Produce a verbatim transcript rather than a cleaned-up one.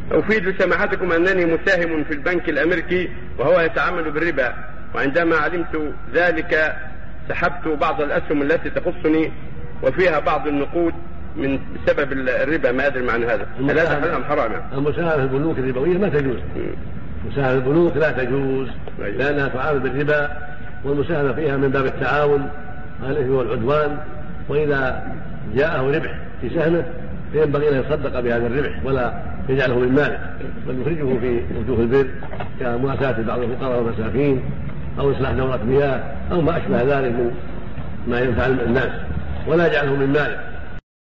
أفيد سماحتكم أنني مساهم في البنك الأمريكي وهو يتعامل بالربا، وعندما علمت ذلك سحبت بعض الأسهم التي تخصني وفيها بعض النقود من بسبب الربا. ما أدري معنى هذا، هل هذا حلال أم حرام؟ المساهمة في البنوك الربوية ما تجوز، مساهمة في البنوك لا تجوز لأنها تعامل بالربا، والمساهمة فيها من باب التعاون على الإثم والعدوان، وإذا جاءه ربح في سهمه فينبغي أن يصدق بهذا الربح ولا يجعله من ماله، بل يخرجه في وجوه البر كمواساة بعض الفقراء والمساكين أو إصلاح دورة مياه أو ما أشبه ذلك من ما ينفع الناس، ولا يجعله من ماله.